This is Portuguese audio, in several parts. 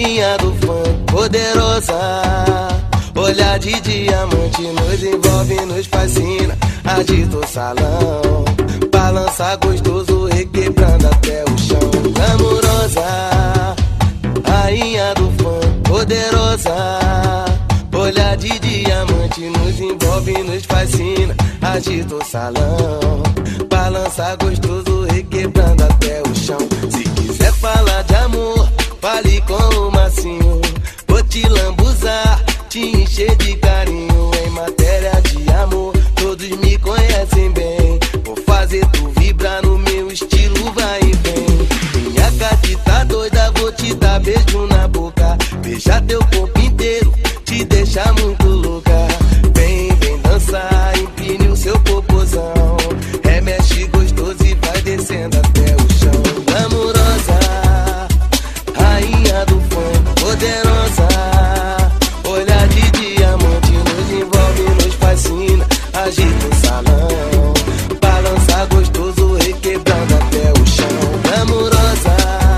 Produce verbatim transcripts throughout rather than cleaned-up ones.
rainha do funk, poderosa. Olhar de diamante nos envolve, nos fascina. Agita o salão, balança gostoso, requebrando até o chão. Glamurosa, rainha do funk, poderosa. Olhar de diamante nos envolve, nos fascina. Agita o salão, balança gostoso, requebrando até o chão. Se quiser falar de amor, fale com o Massinho. Vou te lambuzar, te encher de carinho. Em matéria de amor, todos me conhecem bem. Vou fazer tu vibrar no meu estilo, vai e vem. Minha catita doida, vou te dar beijo na boca. Beijar teu corpo inteiro, te deixar muito louca. Vem, vem dançar, empine o seu popozão. Remexe gostoso e vai descendo até o chão. Glamurosa, rainha do funk, poderosa. Olhar de diamante nos envolve, nos fascina. Agita o salão, balança gostoso, requebrando até o chão. Glamurosa,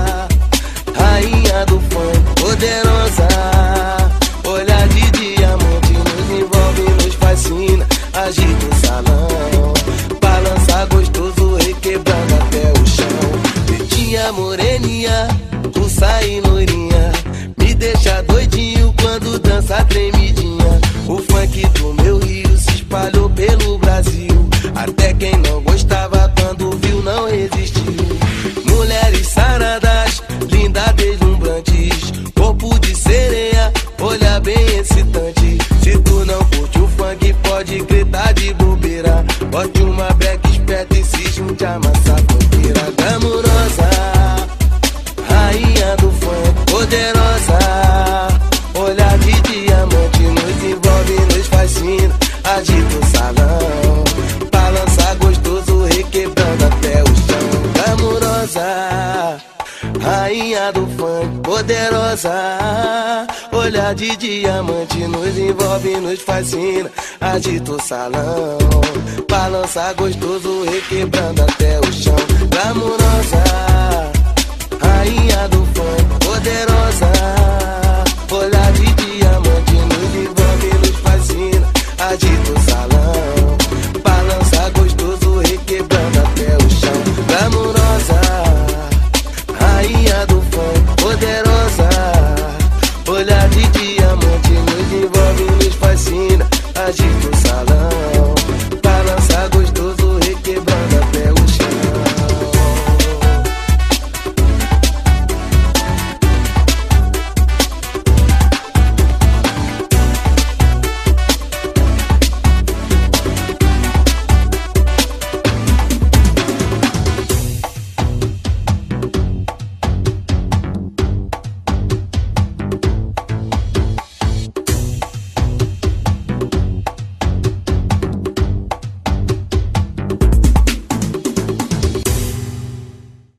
rainha do funk, poderosa. Olhar de diamante nos envolve, nos fascina. Agita o salão, balança gostoso, requebrando até o chão. Pretinha, moreninha, russa e loirinha, me deixa doidinho quando dança tremidinha. O funk do meu Rio se espalhou pelo Brasil. Até quem não gostava quando viu não resistiu. Mulheres saradas, lindas, deslumbrantes, corpo de sereia, olhar bem excitante. Se tu não curte o funk, pode gritar de bobeira. Bote uma beca esperta e se junte a massa funkeira. Glamurosa, rainha do funk, poderosa. Olhar de diamante nos envolve, nos fascina. Agita o salão, balança gostoso, requebrando até o chão. Glamurosa, rainha do funk, poderosa. Olhar de diamante nos envolve, nos fascina. Agita o salão, balança gostoso, requebrando até o chão. Glamurosa, rainha do funk, poderosa. Olhar de diamante nos envolve, nos fascina. Agita o salão, balança gostoso, requebrando até o chão. Glamurosa, rainha do funk, poderosa. Olhar de diamante nos envolve, nos fascina. Agita